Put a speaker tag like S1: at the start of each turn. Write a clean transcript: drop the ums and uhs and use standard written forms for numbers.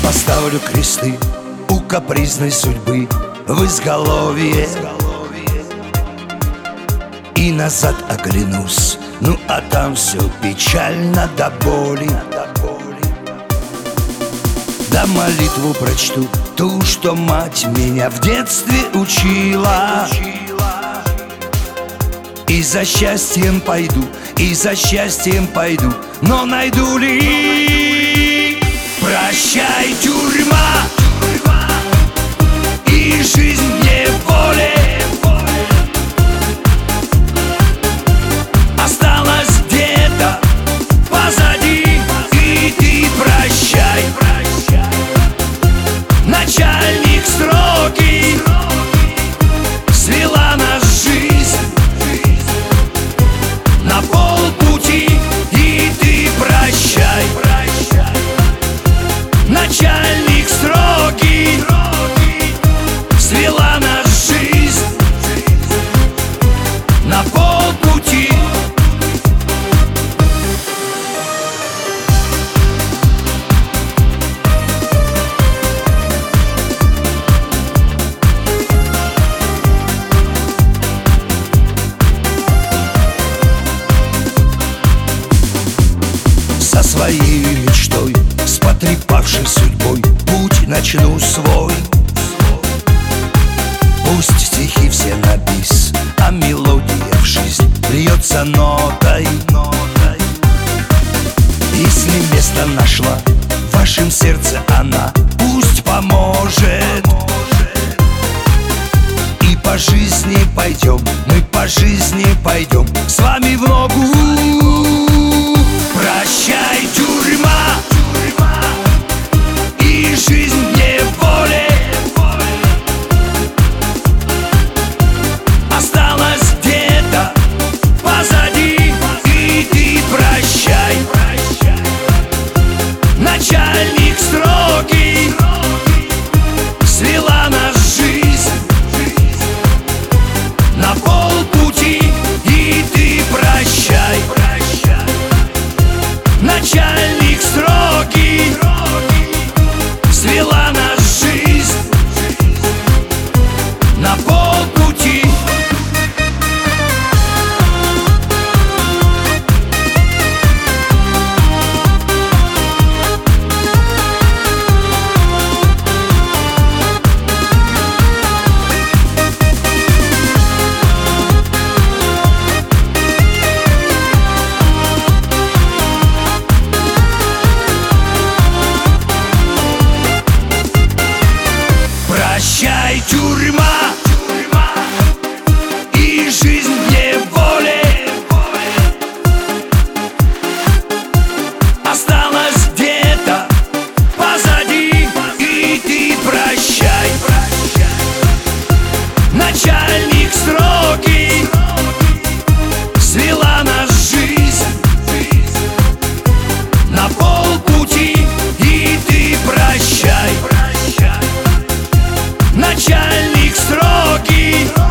S1: поставлю кресты у капризной судьбы в изголовье и назад оглянусь, ну а там все печально до боли. Да молитву прочту, ту, что мать меня в детстве учила. И за счастьем пойду, и за счастьем пойду, но найду ли? Прощай, тюрьма, и жизнь мне в воле. Осталось где-то позади, и ты прощай. Начальник строгий свела нас жизнь на полпути, и ты прощай. Начальник строгий свела нас жизнь на полпути. Со своей мечтой, с потрепавшей судьбой, путь начну свой. Пусть стихи все на бис, а мелодия в жизнь льется нотой. Если место нашла в вашем сердце она, пусть поможет. И по жизни пойдем, мы по жизни пойдем с вами в ногу. Прощай, тюрьма, и жизнь мне в воле. Осталось где-то позади, и ты прощай. Начальник строгий свела нас жизнь на полпути, и ты прощай. Начальник строгий свела нас жизнь на полпути. Прощай, тюрьма, и жизнь мне в воле. Осталось где-то позади, и ты прощай. Начальник строгий свела нас жизнь на полпути, и ты прощай. Начальник строгий